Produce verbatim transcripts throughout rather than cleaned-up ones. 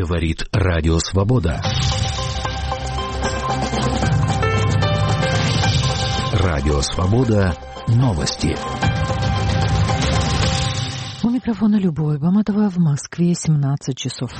Говорит Радио Свобода. Радио Свобода. Новости. У микрофона Любовь Баматова. В Москве семнадцать часов.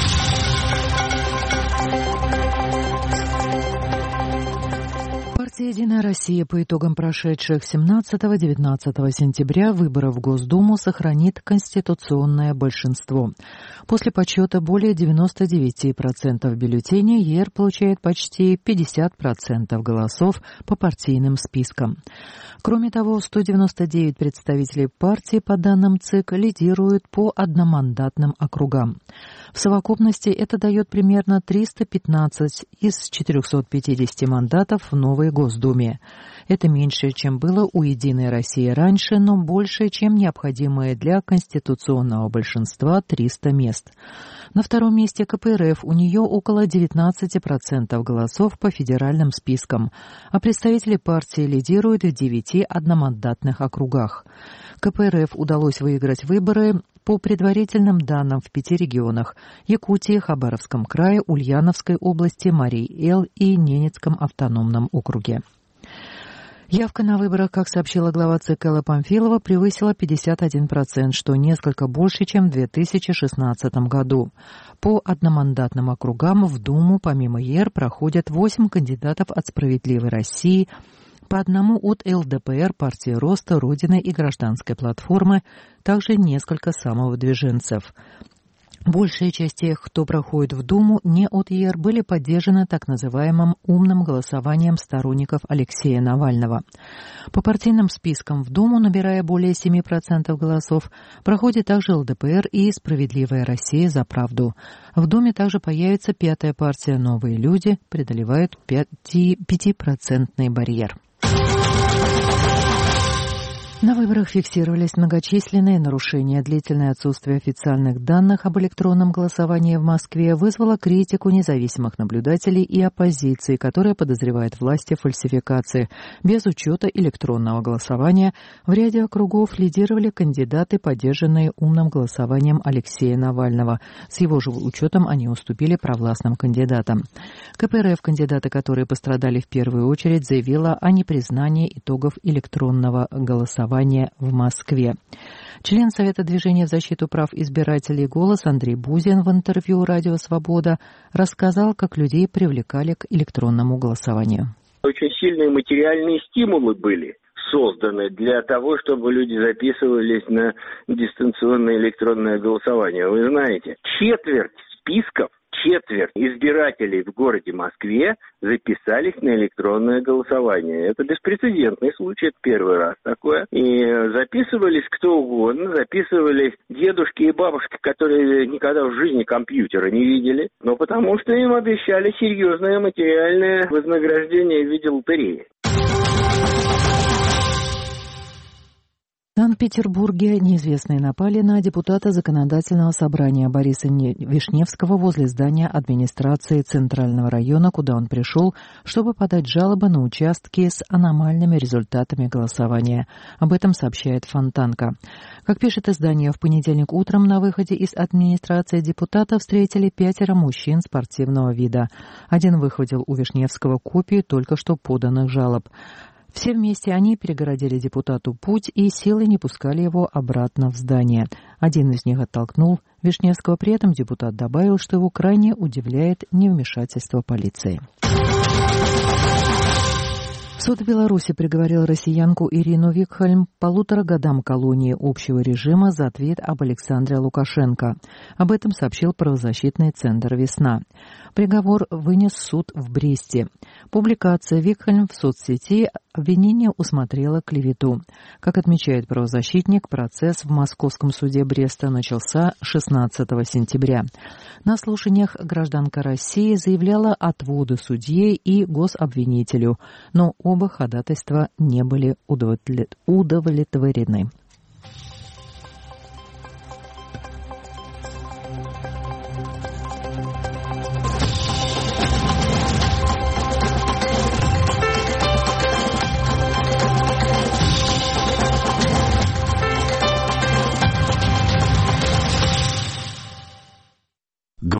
Партия «Единая Россия» по итогам прошедших семнадцатого-девятнадцатого сентября выборов в Госдуму сохранит конституционное большинство. После подсчета более девяносто девять процентов бюллетеней ЕР получает почти пятьдесят процентов голосов по партийным спискам. Кроме того, сто девяносто девять представителей партии, по данным ЦИК, лидируют по одномандатным округам. В совокупности это дает примерно триста пятнадцать из четырехсот пятидесяти мандатов в новой Госдуме. Это меньше, чем было у «Единой России» раньше, но больше, чем необходимое для конституционного большинства триста мест. На втором месте КПРФ, у нее около девятнадцать процентов голосов по федеральным спискам, а представители партии лидируют в девяти одномандатных округах. КПРФ удалось выиграть выборы по предварительным данным в пяти регионах – Якутии, Хабаровском крае, Ульяновской области, Марий-Эл и Ненецком автономном округе. Явка на выборах, как сообщила глава ЦИК Элла Памфилова, превысила пятьдесят один процент, что несколько больше, чем в две тысячи шестнадцатом году. По одномандатным округам в Думу, помимо ЕР, проходят восемь кандидатов от «Справедливой России», по одному от ЛДПР, партии Роста, Родины и Гражданской платформы, также несколько самовыдвиженцев. Большая часть тех, кто проходит в Думу не от ЕР, были поддержаны так называемым умным голосованием сторонников Алексея Навального. По партийным спискам в Думу, набирая более семи процентов голосов, проходит также ЛДПР и «Справедливая Россия за правду». В Думе также появится пятая партия «Новые люди», преодолевает пятипроцентный барьер. На выборах фиксировались многочисленные нарушения. Длительное отсутствие официальных данных об электронном голосовании в Москве вызвало критику независимых наблюдателей и оппозиции, которая подозревает власти в фальсификации. Без учета электронного голосования в ряде округов лидировали кандидаты, поддержанные умным голосованием Алексея Навального. С его же учетом они уступили провластным кандидатам. КПРФ, кандидаты, которые пострадали в первую очередь, заявила о непризнании итогов электронного голосования в Москве. Член Совета движения в защиту прав избирателей «Голос» Андрей Бузин в интервью «Радио Свобода» рассказал, как людей привлекали к электронному голосованию. Очень сильные материальные стимулы были созданы для того, чтобы люди записывались на дистанционное электронное голосование. Вы знаете, четверть списков, четверть избирателей в городе Москве записались на электронное голосование. Это беспрецедентный случай, это первый раз такое. И записывались кто угодно, записывались дедушки и бабушки, которые никогда в жизни компьютера не видели, но потому что им обещали серьезное материальное вознаграждение в виде лотереи. В Санкт-Петербурге неизвестные напали на депутата Законодательного собрания Бориса Вишневского возле здания администрации Центрального района, куда он пришел, чтобы подать жалобы на участки с аномальными результатами голосования. Об этом сообщает Фонтанка. Как пишет издание, в понедельник утром на выходе из администрации депутата встретили пятеро мужчин спортивного вида. Один выхватил у Вишневского копию только что поданных жалоб. Все вместе они перегородили депутату путь и силой не пускали его обратно в здание. Один из них оттолкнул Вишневского, при этом депутат добавил, что его крайне удивляет невмешательство полиции. Суд Беларуси приговорил россиянку Ирину Викхольм полутора годам колонии общего режима за ответ об Александре Лукашенко. Об этом сообщил правозащитный центр «Весна». Приговор вынес суд в Бресте. Публикация Викхольм в соцсети обвинение усмотрела клевету. Как отмечает правозащитник, процесс в московском суде Бреста начался шестнадцатого сентября. На слушаниях гражданка России заявляла отводы судье и гособвинителю, но оба ходатайства не были удовлетворены.